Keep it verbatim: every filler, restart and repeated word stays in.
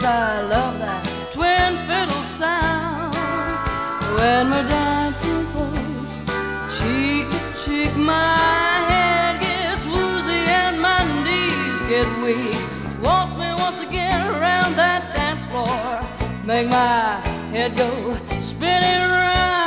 I love that twin fiddle sound. When we're dancing close, cheek to cheek, my head gets woozy and my knees get weak. Waltz me once again around that dance floor, make my head go spinning round.